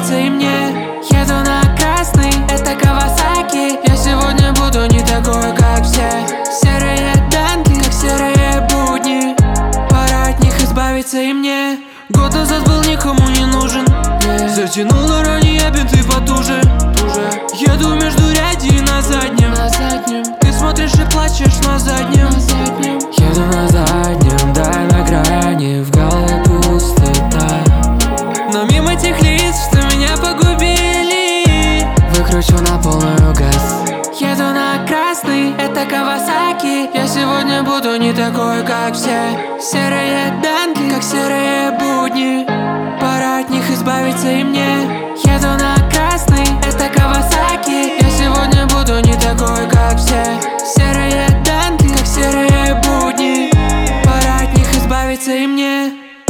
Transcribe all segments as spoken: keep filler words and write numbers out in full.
избавиться и мне. Еду на красный, это Кавасаки. Я сегодня буду не такой, как все. Серые данки, как серые будни. Пора от них избавиться и мне. Год назад был никому не нужен, yeah. Затянула ранее бинты потуже, туже. Еду между ряди на заднем, на заднем. Ты смотришь и плачешь на заднем, на заднем. Еду на заднем, да на грани. В голове пустота. Но мимо тех лиц, что меня погубили, выкручу на полную газ. Еду на красный, это Кавасаки. Я сегодня буду не такой, как все. Серые данки, как серые будни. Пора от них избавиться и мне. Еду на красный, это Кавасаки. Я сегодня буду не такой, как все. Серые данки, как серые будни. Пора от них избавиться и мне.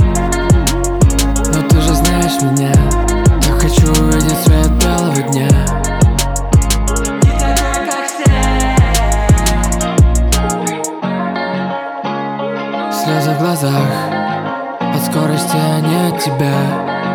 Но ты же знаешь меня. Я хочу увидеть свет белого дня. Слезы в глазах от скорости, а не от тебя.